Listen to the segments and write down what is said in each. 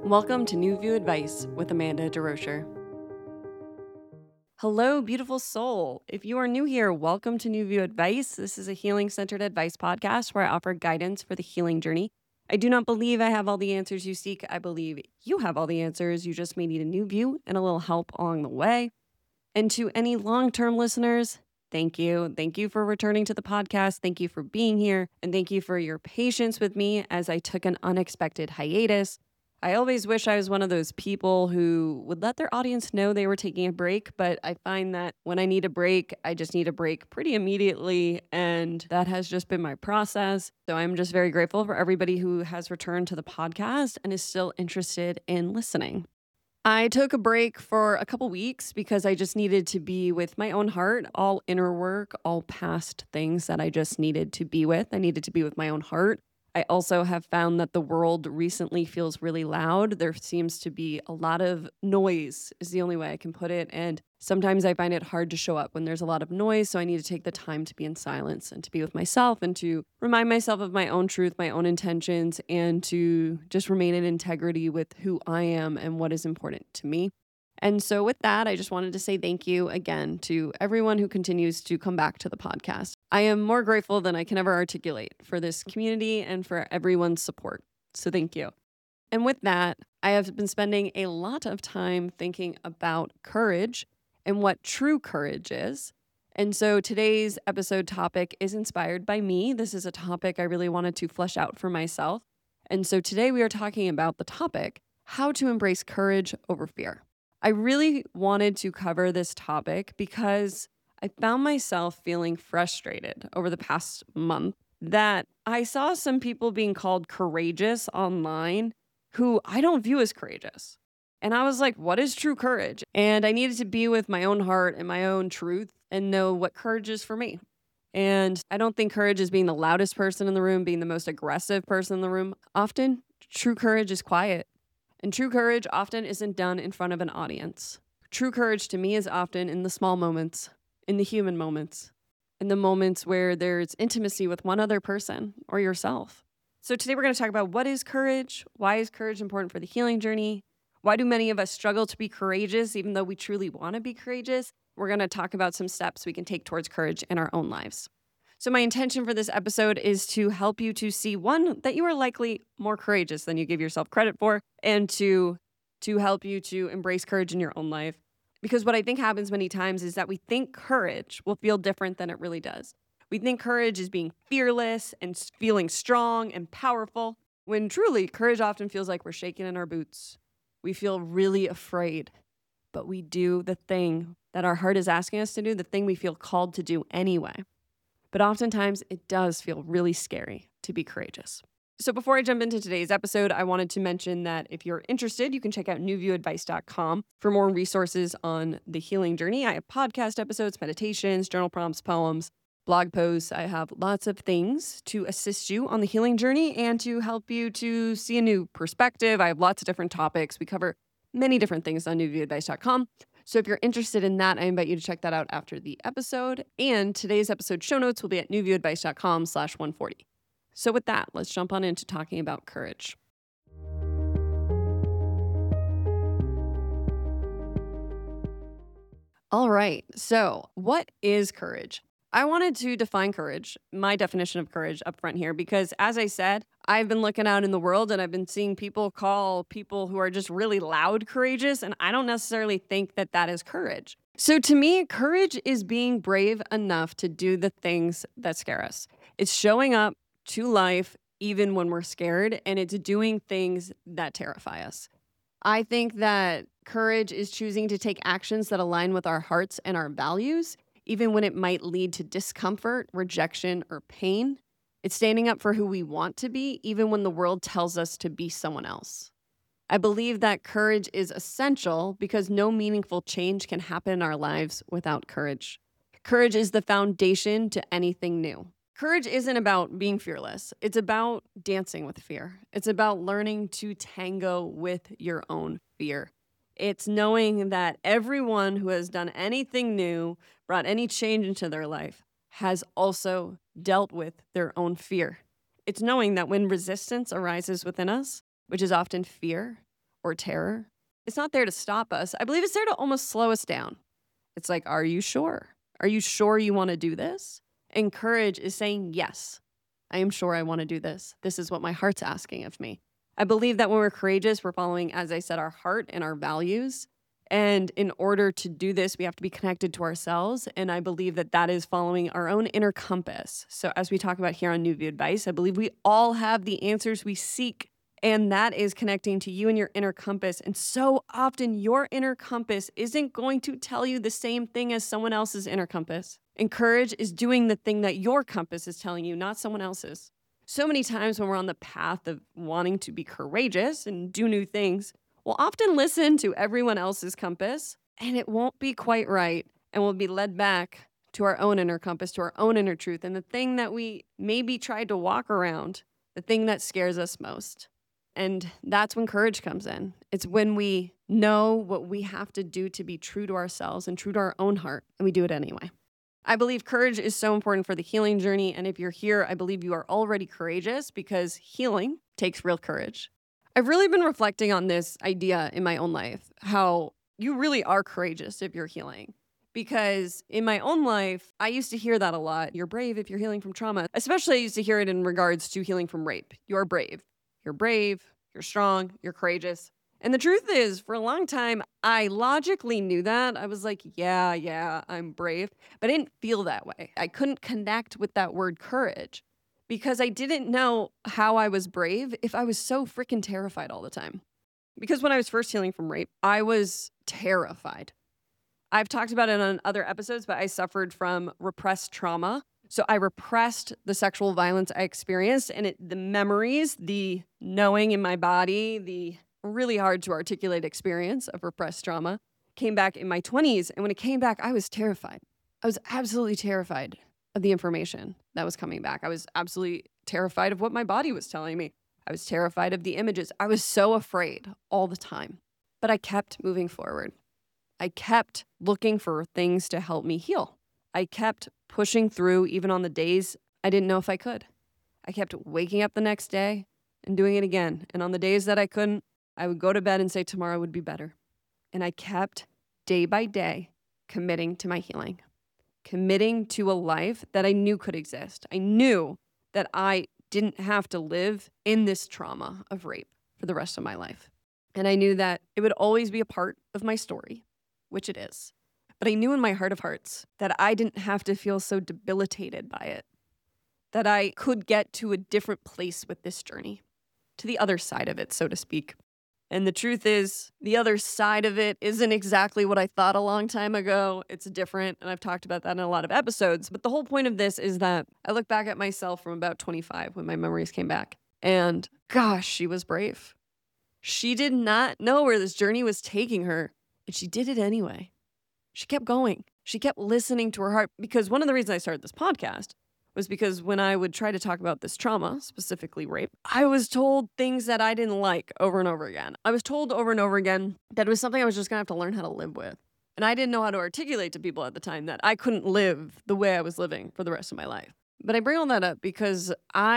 Welcome to New View Advice with Amanda DeRocher. Hello, beautiful soul. If you are new here, welcome to New View Advice. This is a healing-centered advice podcast where I offer guidance for the healing journey. I do not believe I have all the answers you seek. I believe you have all the answers. You just may need a new view and a little help along the way. And to any long-term listeners, thank you. Thank you for returning to the podcast. Thank you for being here. And thank you for your patience with me as I took an unexpected hiatus. I always wish I was one of those people who would let their audience know they were taking a break, but I find that when I need a break, I just need a break pretty immediately, and that has just been my process. So I'm just very grateful for everybody who has returned to the podcast and is still interested in listening. I took a break for a couple weeks because I just needed to be with my own heart, all inner work, all past things that I just needed to be with. I needed to be with my own heart. I also have found that the world recently feels really loud. There seems to be a lot of noise is the only way I can put it. And sometimes I find it hard to show up when there's a lot of noise. So I need to take the time to be in silence and to be with myself and to remind myself of my own truth, my own intentions, and to just remain in integrity with who I am and what is important to me. And so with that, I just wanted to say thank you again to everyone who continues to come back to the podcast. I am more grateful than I can ever articulate for this community and for everyone's support. So thank you. And with that, I have been spending a lot of time thinking about courage and what true courage is. And so today's episode topic is inspired by me. This is a topic I really wanted to flesh out for myself. And so today we are talking about the topic, how to embrace courage over fear. I really wanted to cover this topic because I found myself feeling frustrated over the past month that I saw some people being called courageous online who I don't view as courageous. And I was like, what is true courage? And I needed to be with my own heart and my own truth and know what courage is for me. And I don't think courage is being the loudest person in the room, being the most aggressive person in the room. Often, true courage is quiet. And true courage often isn't done in front of an audience. True courage to me is often in the small moments, in the human moments, in the moments where there's intimacy with one other person or yourself. So today we're going to talk about what is courage, why is courage important for the healing journey, why do many of us struggle to be courageous even though we truly want to be courageous. We're going to talk about some steps we can take towards courage in our own lives. So my intention for this episode is to help you to see, one, that you are likely more courageous than you give yourself credit for, and to help you to embrace courage in your own life. Because what I think happens many times is that we think courage will feel different than it really does. We think courage is being fearless and feeling strong and powerful, when truly courage often feels like we're shaking in our boots. We feel really afraid, but we do the thing that our heart is asking us to do, the thing we feel called to do anyway. But oftentimes, it does feel really scary to be courageous. So before I jump into today's episode, I wanted to mention that if you're interested, you can check out newviewadvice.com for more resources on the healing journey. I have podcast episodes, meditations, journal prompts, poems, blog posts. I have lots of things to assist you on the healing journey and to help you to see a new perspective. I have lots of different topics. We cover many different things on newviewadvice.com. So if you're interested in that, I invite you to check that out after the episode. And today's episode show notes will be at newviewadvice.com/140. So with that, let's jump on into talking about courage. All right. So what is courage? I wanted to define courage, my definition of courage up front here, because as I said, I've been looking out in the world and I've been seeing people call people who are just really loud courageous, and I don't necessarily think that that is courage. So to me, courage is being brave enough to do the things that scare us. It's showing up to life even when we're scared, and it's doing things that terrify us. I think that courage is choosing to take actions that align with our hearts and our values, even when it might lead to discomfort, rejection, or pain. It's standing up for who we want to be, even when the world tells us to be someone else. I believe that courage is essential because no meaningful change can happen in our lives without courage. Courage is the foundation to anything new. Courage isn't about being fearless. It's about dancing with fear. It's about learning to tango with your own fear. It's knowing that everyone who has done anything new, brought any change into their life, has also dealt with their own fear. It's knowing that when resistance arises within us, which is often fear, or terror. It's not there to stop us. I believe it's there to almost slow us down. It's like, are you sure? Are you sure you want to do this? And courage is saying, yes, I am sure I want to do this. This is what my heart's asking of me. I believe that when we're courageous, we're following, as I said, our heart and our values. And in order to do this, we have to be connected to ourselves. And I believe that that is following our own inner compass. So as we talk about here on New View Advice, I believe we all have the answers we seek. And that is connecting to you and your inner compass. And so often your inner compass isn't going to tell you the same thing as someone else's inner compass. And courage is doing the thing that your compass is telling you, not someone else's. So many times when we're on the path of wanting to be courageous and do new things, we'll often listen to everyone else's compass, and it won't be quite right. And we'll be led back to our own inner compass, to our own inner truth, and the thing that we maybe tried to walk around, the thing that scares us most. And that's when courage comes in. It's when we know what we have to do to be true to ourselves and true to our own heart, and we do it anyway. I believe courage is so important for the healing journey. And if you're here, I believe you are already courageous because healing takes real courage. I've really been reflecting on this idea in my own life, how you really are courageous if you're healing. Because in my own life, I used to hear that a lot. You're brave if you're healing from trauma. Especially I used to hear it in regards to healing from rape. You're brave. You're brave. You're strong. You're courageous. And the truth is, for a long time, I logically knew that. I was like, yeah, I'm brave. But I didn't feel that way. I couldn't connect with that word courage because I didn't know how I was brave if I was so freaking terrified all the time. Because when I was first healing from rape, I was terrified. I've talked about it on other episodes, but I suffered from repressed trauma. So I repressed the sexual violence I experienced and the memories, the knowing in my body, the really hard to articulate experience of repressed trauma came back in my 20s. And when it came back, I was terrified. I was absolutely terrified of the information that was coming back. I was absolutely terrified of what my body was telling me. I was terrified of the images. I was so afraid all the time. But I kept moving forward. I kept looking for things to help me heal. I kept pushing through even on the days I didn't know if I could. I kept waking up the next day and doing it again. And on the days that I couldn't, I would go to bed and say tomorrow would be better. And I kept day by day committing to my healing, committing to a life that I knew could exist. I knew that I didn't have to live in this trauma of rape for the rest of my life. And I knew that it would always be a part of my story, which it is. But I knew in my heart of hearts that I didn't have to feel so debilitated by it, that I could get to a different place with this journey, to the other side of it, so to speak. And the truth is, the other side of it isn't exactly what I thought a long time ago. It's different, and I've talked about that in a lot of episodes. But the whole point of this is that I look back at myself from about 25 when my memories came back. And gosh, she was brave. She did not know where this journey was taking her, and she did it anyway. She kept going. She kept listening to her heart. Because one of the reasons I started this podcast was because when I would try to talk about this trauma, specifically rape, I was told things that I didn't like over and over again. I was told over and over again that it was something I was just going to have to learn how to live with. And I didn't know how to articulate to people at the time that I couldn't live the way I was living for the rest of my life. But I bring all that up because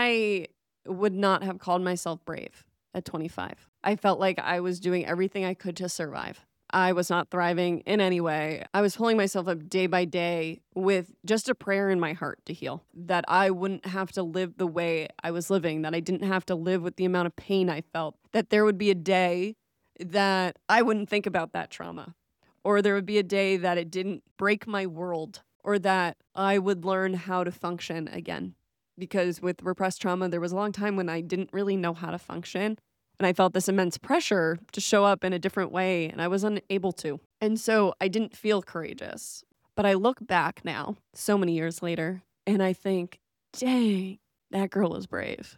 I would not have called myself brave at 25. I felt like I was doing everything I could to survive. I was not thriving in any way. I was pulling myself up day by day with just a prayer in my heart to heal, that I wouldn't have to live the way I was living, that I didn't have to live with the amount of pain I felt, that there would be a day that I wouldn't think about that trauma, or there would be a day that it didn't break my world, or that I would learn how to function again. Because with repressed trauma, there was a long time when I didn't really know how to function. And I felt this immense pressure to show up in a different way, and I was unable to. And so I didn't feel courageous. But I look back now, so many years later, and I think, dang, that girl was brave.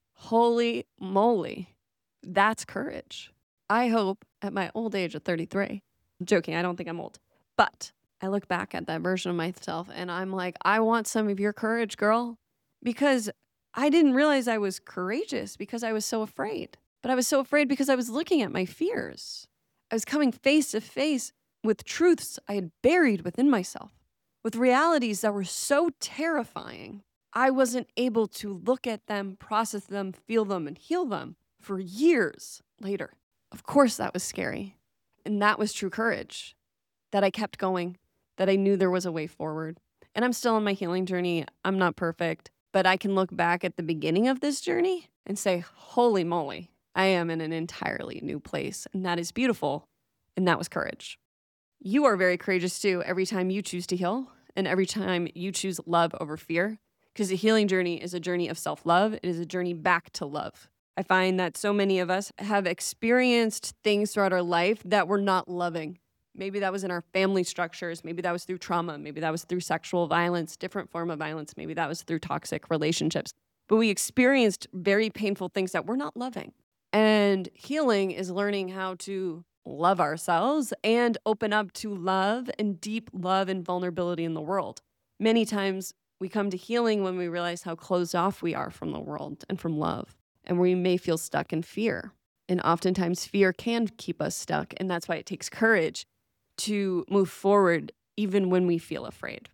Holy moly, that's courage. I hope at my old age of 33, I'm joking, I don't think I'm old, but I look back at that version of myself, and I'm like, I want some of your courage, girl, because I didn't realize I was courageous because I was so afraid. But I was so afraid because I was looking at my fears. I was coming face to face with truths I had buried within myself, with realities that were so terrifying. I wasn't able to look at them, process them, feel them, and heal them for years later. Of course, that was scary. And that was true courage, that I kept going, that I knew there was a way forward. And I'm still on my healing journey. I'm not perfect, but I can look back at the beginning of this journey and say, holy moly, I am in an entirely new place. And that is beautiful. And that was courage. You are very courageous too every time you choose to heal and every time you choose love over fear, because the healing journey is a journey of self-love. It is a journey back to love. I find that so many of us have experienced things throughout our life that were not loving. Maybe that was in our family structures. Maybe that was through trauma. Maybe that was through sexual violence, different form of violence. Maybe that was through toxic relationships. But we experienced very painful things that we're not loving. And healing is learning how to love ourselves and open up to love and deep love and vulnerability in the world. Many times we come to healing when we realize how closed off we are from the world and from love. And we may feel stuck in fear. And oftentimes fear can keep us stuck. And that's why it takes courage to move forward even when we feel afraid.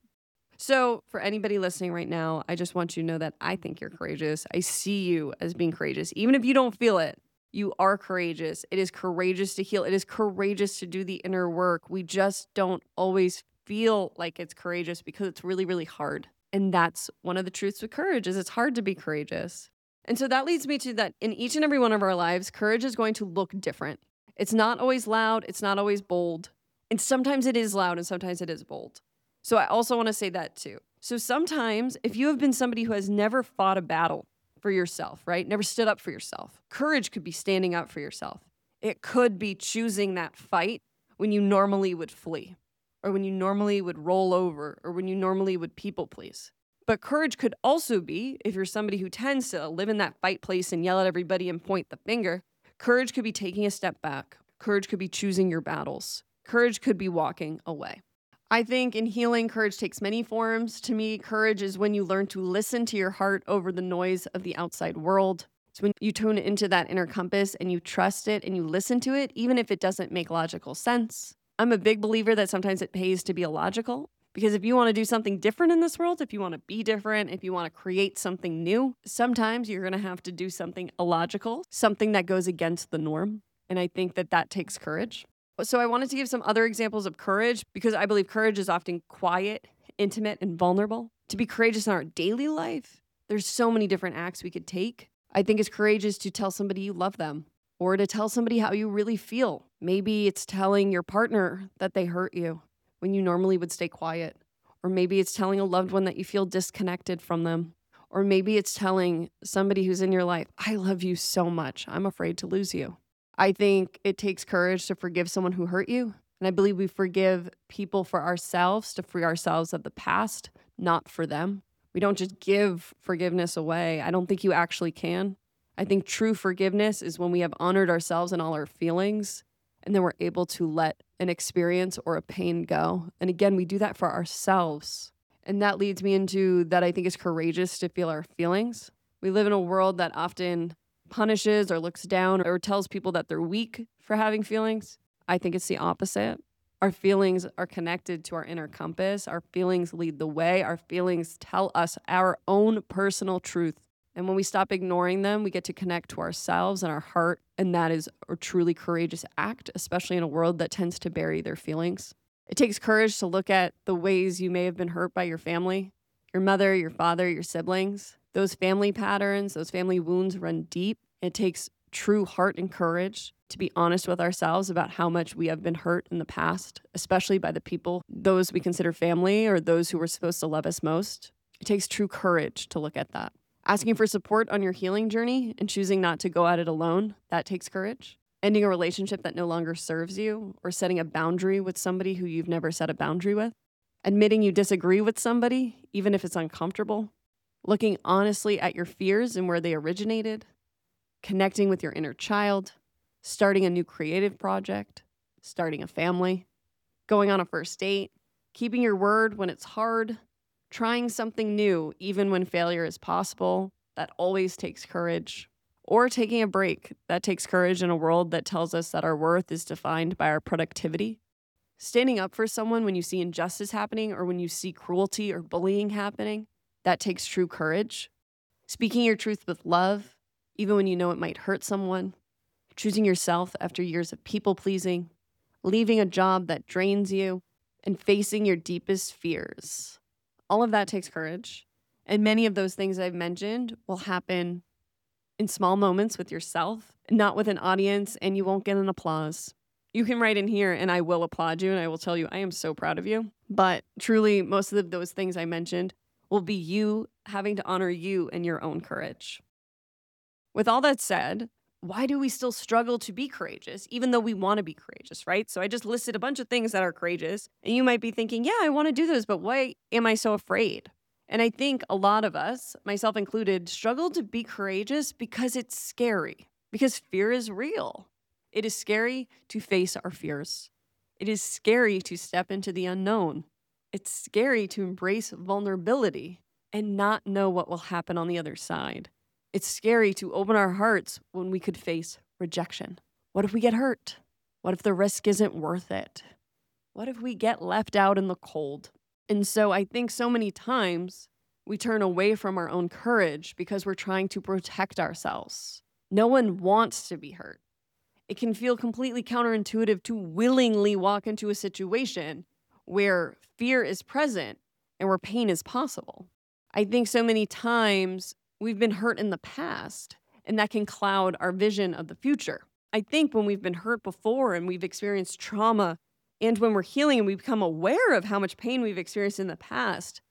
So for anybody listening right now, I just want you to know that I think you're courageous. I see you as being courageous. Even if you don't feel it, you are courageous. It is courageous to heal. It is courageous to do the inner work. We just don't always feel like it's courageous because it's really, really hard. And that's one of the truths with courage is it's hard to be courageous. And so that leads me to that in each and every one of our lives, courage is going to look different. It's not always loud. It's not always bold. And sometimes it is loud and sometimes it is bold. So I also want to say that too. So sometimes if you have been somebody who has never fought a battle for yourself, right? Never stood up for yourself. Courage could be standing up for yourself. It could be choosing that fight when you normally would flee or when you normally would roll over or when you normally would people please. But courage could also be, if you're somebody who tends to live in that fight place and yell at everybody and point the finger, courage could be taking a step back. Courage could be choosing your battles. Courage could be walking away. I think in healing, courage takes many forms. To me, courage is when you learn to listen to your heart over the noise of the outside world. It's when you tune into that inner compass and you trust it and you listen to it, even if it doesn't make logical sense. I'm a big believer that sometimes it pays to be illogical. Because if you want to do something different in this world, if you want to be different, if you want to create something new, sometimes you're going to have to do something illogical, something that goes against the norm. And I think that that takes courage. So I wanted to give some other examples of courage because I believe courage is often quiet, intimate, and vulnerable. To be courageous in our daily life, there's so many different acts we could take. I think it's courageous to tell somebody you love them or to tell somebody how you really feel. Maybe it's telling your partner that they hurt you when you normally would stay quiet. Or maybe it's telling a loved one that you feel disconnected from them. Or maybe it's telling somebody who's in your life, I love you so much. I'm afraid to lose you. I think it takes courage to forgive someone who hurt you. And I believe we forgive people for ourselves to free ourselves of the past, not for them. We don't just give forgiveness away. I don't think you actually can. I think true forgiveness is when we have honored ourselves and all our feelings, and then we're able to let an experience or a pain go. And again, we do that for ourselves. And that leads me into that I think it's courageous to feel our feelings. We live in a world that often punishes or looks down or tells people that they're weak for having feelings. I think it's the opposite. Our feelings are connected to our inner compass. Our feelings lead the way. Our feelings tell us our own personal truth. And when we stop ignoring them, we get to connect to ourselves and our heart. And that is a truly courageous act, especially in a world that tends to bury their feelings. It takes courage to look at the ways you may have been hurt by your family, your mother, your father, your siblings. Those family patterns, those family wounds run deep. It takes true heart and courage to be honest with ourselves about how much we have been hurt in the past, especially by the people, those we consider family or those who were supposed to love us most. It takes true courage to look at that. Asking for support on your healing journey and choosing not to go at it alone, that takes courage. Ending a relationship that no longer serves you or setting a boundary with somebody who you've never set a boundary with. Admitting you disagree with somebody, even if it's uncomfortable. Looking honestly at your fears and where they originated. Connecting with your inner child. Starting a new creative project. Starting a family. Going on a first date. Keeping your word when it's hard. Trying something new, even when failure is possible. That always takes courage. Or taking a break. That takes courage in a world that tells us that our worth is defined by our productivity. Standing up for someone when you see injustice happening or when you see cruelty or bullying happening. That takes true courage. Speaking your truth with love, even when you know it might hurt someone. choosing yourself after years of people pleasing, leaving a job that drains you, and facing your deepest fears. All of that takes courage. And many of those things I've mentioned will happen in small moments with yourself, not with an audience, and you won't get an applause. You can write in here and I will applaud you and I will tell you I am so proud of you. But truly, most of those things I mentioned will be you having to honor you and your own courage. With all that said, why do we still struggle to be courageous, even though we want to be courageous, right? So I just listed a bunch of things that are courageous, and you might be thinking, yeah, I want to do those, but why am I so afraid? And I think a lot of us, myself included, struggle to be courageous because it's scary, because fear is real. It is scary to face our fears. It is scary to step into the unknown. It's scary to embrace vulnerability and not know what will happen on the other side. It's scary to open our hearts when we could face rejection. What if we get hurt? What if the risk isn't worth it? What if we get left out in the cold? And so I think so many times we turn away from our own courage because we're trying to protect ourselves. No one wants to be hurt. It can feel completely counterintuitive to willingly walk into a situation where fear is present and where pain is possible. I think so many times we've been hurt in the past, and that can cloud our vision of the future. I think when we've been hurt before and we've experienced trauma, and when we're healing and we become aware of how much pain we've experienced in the past,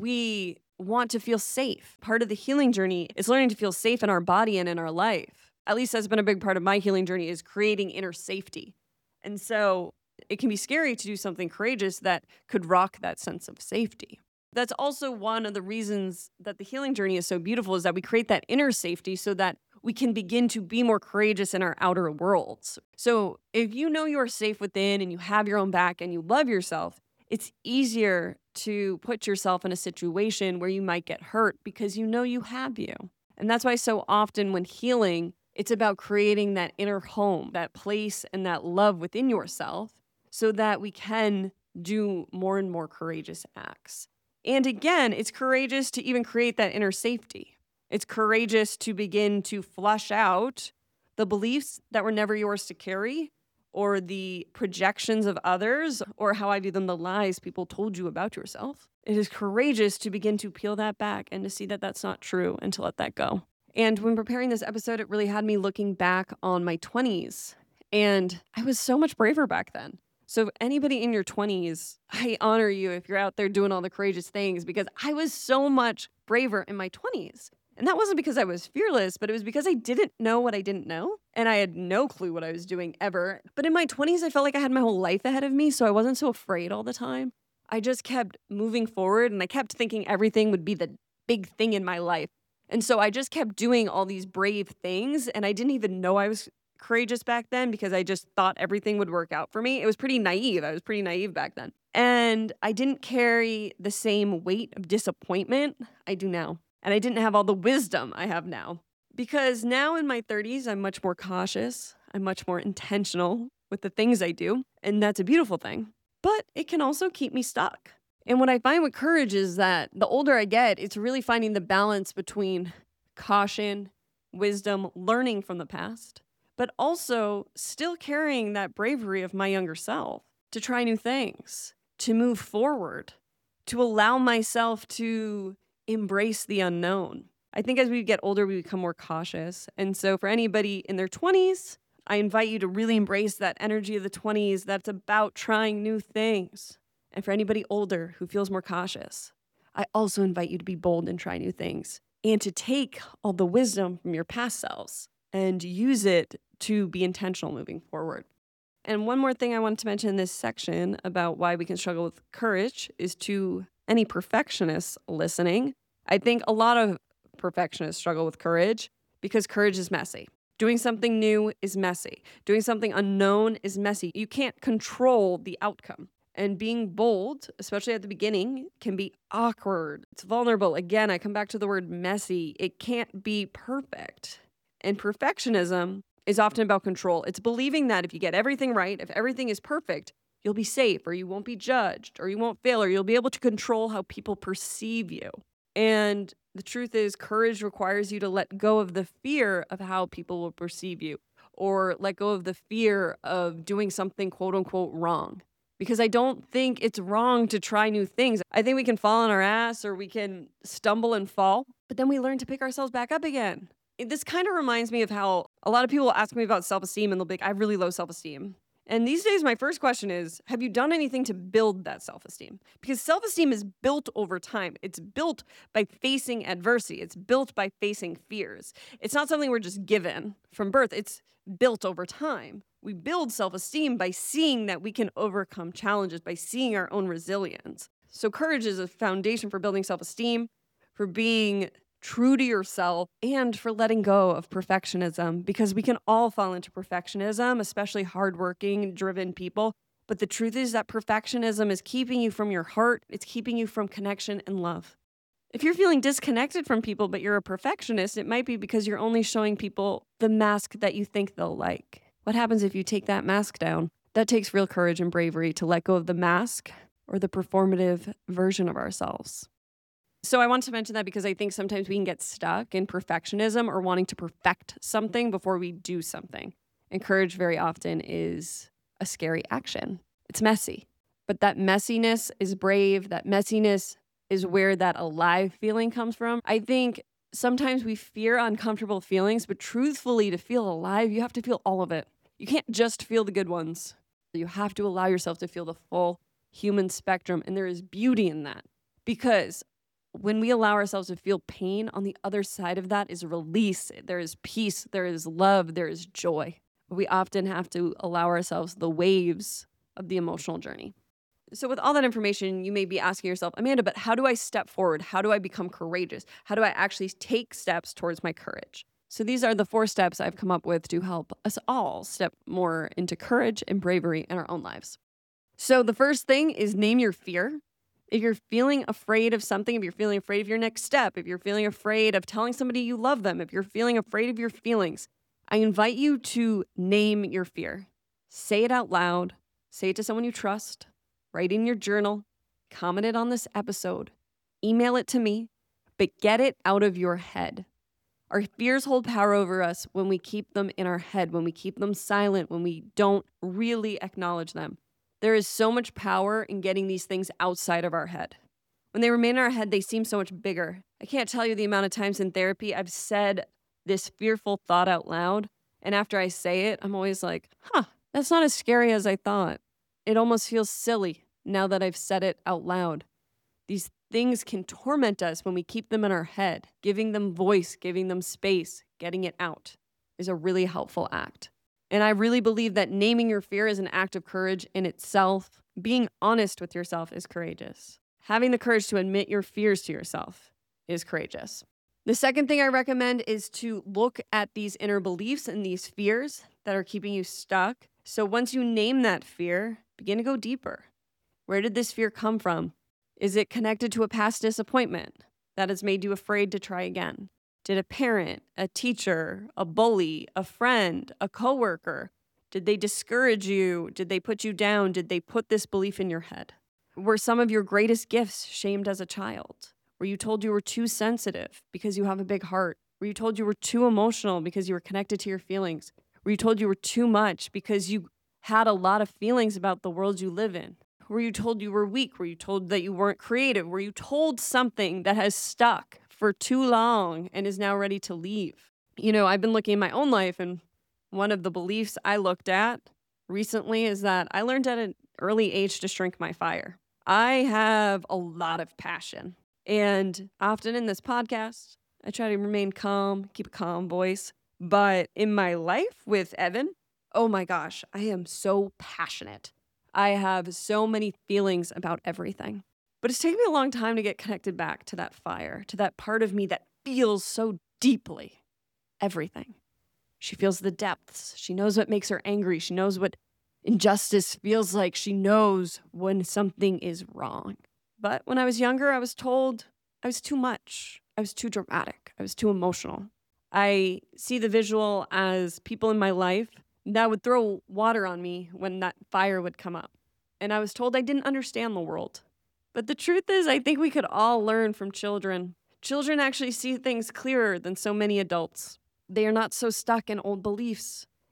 we want to feel safe. Part of the healing journey is learning to feel safe in our body and in our life. At least that's been a big part of my healing journey, is creating inner safety. And so it can be scary to do something courageous that could rock that sense of safety. That's also one of the reasons that the healing journey is so beautiful, is that we create that inner safety so that we can begin to be more courageous in our outer worlds. So if you know you're safe within and you have your own back and you love yourself, it's easier to put yourself in a situation where you might get hurt because you know you have you. And that's why so often when healing, it's about creating that inner home, that place and that love within yourself so that we can do more and more courageous acts. And again, it's courageous to even create that inner safety. It's courageous to begin to flush out the beliefs that were never yours to carry, or the projections of others, or how I view them, the lies people told you about yourself. It is courageous to begin to peel that back and to see that that's not true and to let that go. And when preparing this episode, it really had me looking back on my 20s. And I was so much braver back then. So anybody in your 20s, I honor you if you're out there doing all the courageous things, because I was so much braver in my 20s. And that wasn't because I was fearless, but it was because I didn't know what I didn't know. And I had no clue what I was doing ever. But in my 20s, I felt like I had my whole life ahead of me, so I wasn't so afraid all the time. I just kept moving forward, and I kept thinking everything would be the big thing in my life. And so I just kept doing all these brave things, and I didn't even know I was courageous back then because I just thought everything would work out for me. It was pretty naive. I was pretty naive back then. And I didn't carry the same weight of disappointment I do now. And I didn't have all the wisdom I have now. Because now in my 30s, I'm much more cautious. I'm much more intentional with the things I do. And that's a beautiful thing. But it can also keep me stuck. And what I find with courage is that the older I get, it's really finding the balance between caution, wisdom, learning from the past, but also still carrying that bravery of my younger self to try new things, to move forward, to allow myself to embrace the unknown. I think as we get older, we become more cautious. And so for anybody in their 20s, I invite you to really embrace that energy of the 20s that's about trying new things. And for anybody older who feels more cautious, I also invite you to be bold and try new things and to take all the wisdom from your past selves and use it to be intentional moving forward. And one more thing I wanted to mention in this section about why we can struggle with courage is to any perfectionists listening. I think a lot of perfectionists struggle with courage because courage is messy. Doing something new is messy. Doing something unknown is messy. You can't control the outcome. And being bold, especially at the beginning, can be awkward. It's vulnerable. Again, I come back to the word messy. It can't be perfect. And perfectionism is often about control. It's believing that if you get everything right, if everything is perfect, you'll be safe, or you won't be judged, or you won't fail, or you'll be able to control how people perceive you. And the truth is, courage requires you to let go of the fear of how people will perceive you, or let go of the fear of doing something quote unquote wrong. Because I don't think it's wrong to try new things. I think we can fall on our ass or we can stumble and fall, but then we learn to pick ourselves back up again. This kind of reminds me of how a lot of people will ask me about self-esteem and they'll be like, I have really low self-esteem. And these days, my first question is, have you done anything to build that self-esteem? Because self-esteem is built over time. It's built by facing adversity. It's built by facing fears. It's not something we're just given from birth. It's built over time. We build self-esteem by seeing that we can overcome challenges, by seeing our own resilience. So courage is a foundation for building self-esteem, for being true to yourself, and for letting go of perfectionism, because we can all fall into perfectionism, especially hardworking, driven people. But the truth is that perfectionism is keeping you from your heart. It's keeping you from connection and love. If you're feeling disconnected from people, but you're a perfectionist, it might be because you're only showing people the mask that you think they'll like. What happens if you take that mask down? That takes real courage and bravery to let go of the mask or the performative version of ourselves. So I want to mention that because I think sometimes we can get stuck in perfectionism or wanting to perfect something before we do something. And courage very often is a scary action. It's messy, but that messiness is brave. That messiness is where that alive feeling comes from. I think sometimes we fear uncomfortable feelings, but truthfully, to feel alive, you have to feel all of it. You can't just feel the good ones. You have to allow yourself to feel the full human spectrum, and there is beauty in that. Because when we allow ourselves to feel pain, on the other side of that is release. There is peace, there is love, there is joy. We often have to allow ourselves the waves of the emotional journey. So with all that information, you may be asking yourself, Amanda, but how do I step forward? How do I become courageous? How do I actually take steps towards my courage? So these are the 4 steps I've come up with to help us all step more into courage and bravery in our own lives. So the first thing is name your fear. If you're feeling afraid of something, if you're feeling afraid of your next step, if you're feeling afraid of telling somebody you love them, if you're feeling afraid of your feelings, I invite you to name your fear. Say it out loud. Say it to someone you trust. Write in your journal. Comment it on this episode. Email it to me. But get it out of your head. Our fears hold power over us when we keep them in our head, when we keep them silent, when we don't really acknowledge them. There is so much power in getting these things outside of our head. When they remain in our head, they seem so much bigger. I can't tell you the amount of times in therapy I've said this fearful thought out loud, and after I say it, I'm always like, that's not as scary as I thought. It almost feels silly now that I've said it out loud. These things can torment us when we keep them in our head. Giving them voice, giving them space, getting it out is a really helpful act. And I really believe that naming your fear is an act of courage in itself. Being honest with yourself is courageous. Having the courage to admit your fears to yourself is courageous. The second thing I recommend is to look at these inner beliefs and these fears that are keeping you stuck. So once you name that fear, begin to go deeper. Where did this fear come from? Is it connected to a past disappointment that has made you afraid to try again? Did a parent, a teacher, a bully, a friend, a coworker, did they discourage you? Did they put you down? Did they put this belief in your head? Were some of your greatest gifts shamed as a child? Were you told you were too sensitive because you have a big heart? Were you told you were too emotional because you were connected to your feelings? Were you told you were too much because you had a lot of feelings about the world you live in? Were you told you were weak? Were you told that you weren't creative? Were you told something that has stuck for too long and is now ready to leave? You know, I've been looking in my own life, and one of the beliefs I looked at recently is that I learned at an early age to shrink my fire. I have a lot of passion, and often in this podcast, I try to remain calm, keep a calm voice. But in my life with Evan, oh my gosh, I am so passionate. I have so many feelings about everything. But it's taken me a long time to get connected back to that fire, to that part of me that feels so deeply everything. She feels the depths. She knows what makes her angry. She knows what injustice feels like. She knows when something is wrong. But when I was younger, I was told I was too much. I was too dramatic. I was too emotional. I see the visual as people in my life that would throw water on me when that fire would come up. And I was told I didn't understand the world. But the truth is, I think we could all learn from children. Children actually see things clearer than so many adults. They are not so stuck in old beliefs.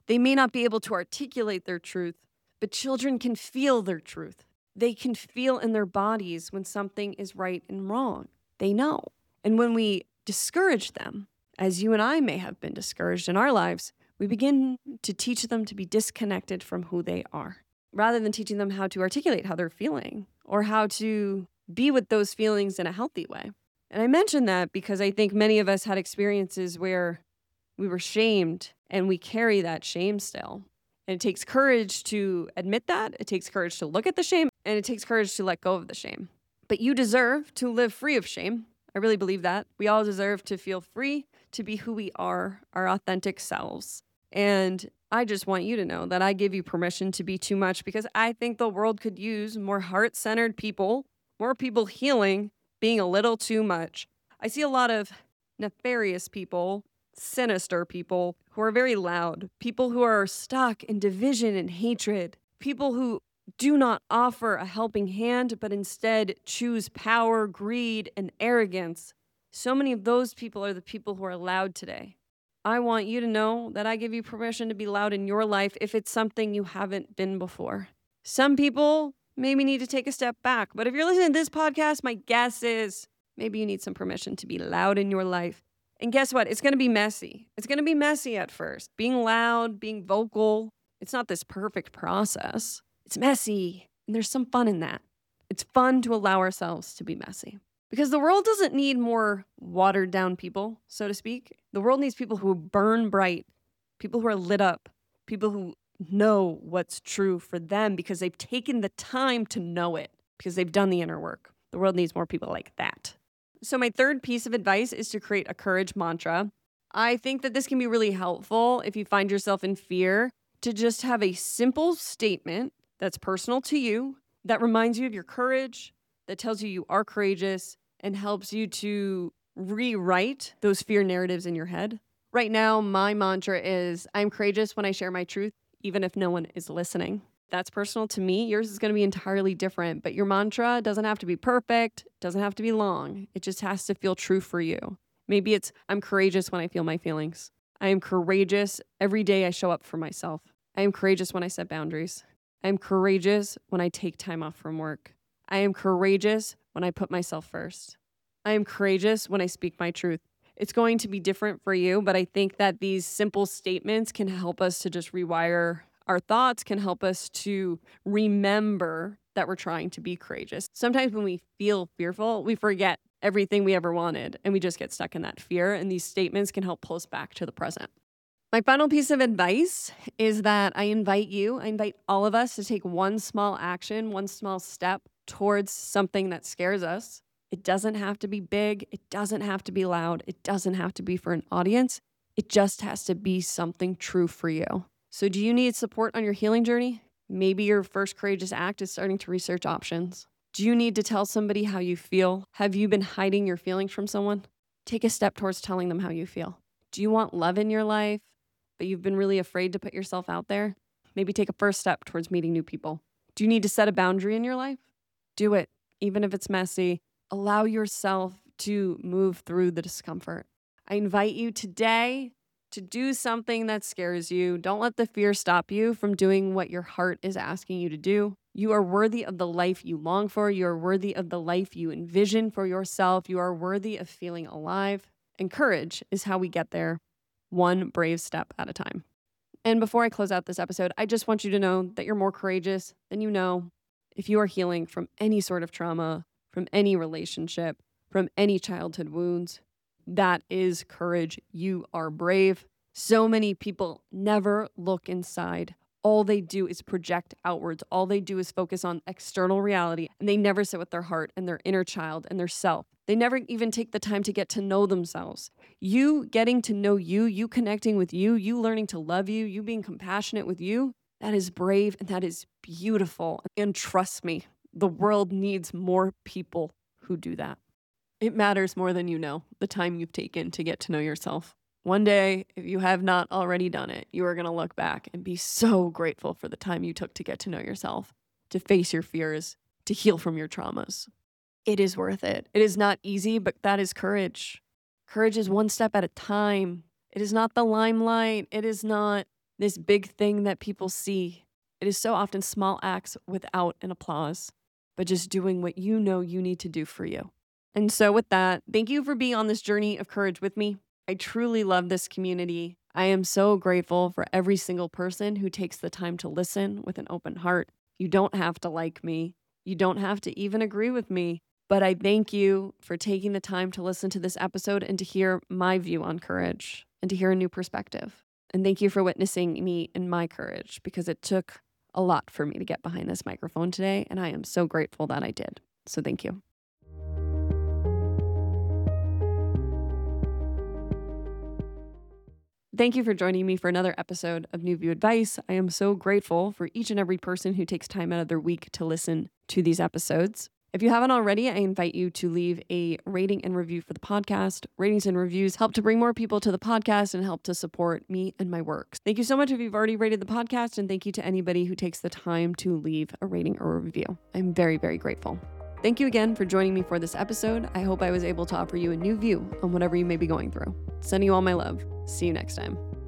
They may not be able to articulate their truth, but children can feel their truth. They can feel in their bodies when something is right and wrong. They know. And when we discourage them, as you and I may have been discouraged in our lives, we begin to teach them to be disconnected from who they are, rather than teaching them how to articulate how they're feeling or how to be with those feelings in a healthy way. And I mention that because I think many of us had experiences where we were shamed and we carry that shame still. And it takes courage to admit that. It takes courage to look at the shame, and it takes courage to let go of the shame. But you deserve to live free of shame. I really believe that. We all deserve to feel free to be who we are, our authentic selves. And I just want you to know that I give you permission to be too much, because I think the world could use more heart-centered people, more people healing, being a little too much. I see a lot of nefarious people, sinister people who are very loud, people who are stuck in division and hatred, people who do not offer a helping hand, but instead choose power, greed, and arrogance. So many of those people are the people who are loud today. I want you to know that I give you permission to be loud in your life if it's something you haven't been before. Some people maybe need to take a step back, but if you're listening to this podcast, my guess is maybe you need some permission to be loud in your life. And guess what? It's going to be messy. It's going to be messy at first. Being loud, being vocal, it's not this perfect process. It's messy, and there's some fun in that. It's fun to allow ourselves to be messy. Because the world doesn't need more watered down people, so to speak. The world needs people who burn bright, people who are lit up, people who know what's true for them because they've taken the time to know it, because they've done the inner work. The world needs more people like that. So my third piece of advice is to create a courage mantra. I think that this can be really helpful if you find yourself in fear, to just have a simple statement that's personal to you, that reminds you of your courage, that tells you you are courageous, and helps you to rewrite those fear narratives in your head. Right now, my mantra is, I'm courageous when I share my truth, even if no one is listening. That's personal to me. Yours is going to be entirely different, but your mantra doesn't have to be perfect, doesn't have to be long. It just has to feel true for you. Maybe it's, I'm courageous when I feel my feelings. I am courageous every day I show up for myself. I am courageous when I set boundaries. I am courageous when I take time off from work. I am courageous when I put myself first. I am courageous when I speak my truth. It's going to be different for you, but I think that these simple statements can help us to just rewire our thoughts, can help us to remember that we're trying to be courageous. Sometimes when we feel fearful, we forget everything we ever wanted, and we just get stuck in that fear, and these statements can help pull us back to the present. My final piece of advice is that I invite all of us to take one small action, one small step towards something that scares us. It doesn't have to be big. It doesn't have to be loud. It doesn't have to be for an audience. It just has to be something true for you. So do you need support on your healing journey? Maybe your first courageous act is starting to research options. Do you need to tell somebody how you feel? Have you been hiding your feelings from someone? Take a step towards telling them how you feel. Do you want love in your life, but you've been really afraid to put yourself out there? Maybe take a first step towards meeting new people. Do you need to set a boundary in your life? Do it, even if it's messy. Allow yourself to move through the discomfort. I invite you today to do something that scares you. Don't let the fear stop you from doing what your heart is asking you to do. You are worthy of the life you long for. You are worthy of the life you envision for yourself. You are worthy of feeling alive. And courage is how we get there, one brave step at a time. And before I close out this episode, I just want you to know that you're more courageous than you know. If you are healing from any sort of trauma, from any relationship, from any childhood wounds, that is courage. You are brave. So many people never look inside. All they do is project outwards. All they do is focus on external reality, and they never sit with their heart and their inner child and their self. They never even take the time to get to know themselves. You getting to know you, you connecting with you, you learning to love you, you being compassionate with you, that is brave and that is beautiful. And trust me, the world needs more people who do that. It matters more than you know, the time you've taken to get to know yourself. One day, if you have not already done it, you are going to look back and be so grateful for the time you took to get to know yourself, to face your fears, to heal from your traumas. It is worth it. It is not easy, but that is courage. Courage is one step at a time. It is not the limelight. It is not this big thing that people see. It is so often small acts without an applause, but just doing what you know you need to do for you. And so with that, thank you for being on this journey of courage with me. I truly love this community. I am so grateful for every single person who takes the time to listen with an open heart. You don't have to like me. You don't have to even agree with me. But I thank you for taking the time to listen to this episode and to hear my view on courage and to hear a new perspective. And thank you for witnessing me in my courage, because it took a lot for me to get behind this microphone today, and I am so grateful that I did. So thank you. Thank you for joining me for another episode of New View Advice. I am so grateful for each and every person who takes time out of their week to listen to these episodes. If you haven't already, I invite you to leave a rating and review for the podcast. Ratings and reviews help to bring more people to the podcast and help to support me and my work. Thank you so much if you've already rated the podcast, and thank you to anybody who takes the time to leave a rating or a review. I'm very, very grateful. Thank you again for joining me for this episode. I hope I was able to offer you a new view on whatever you may be going through. Sending you all my love. See you next time.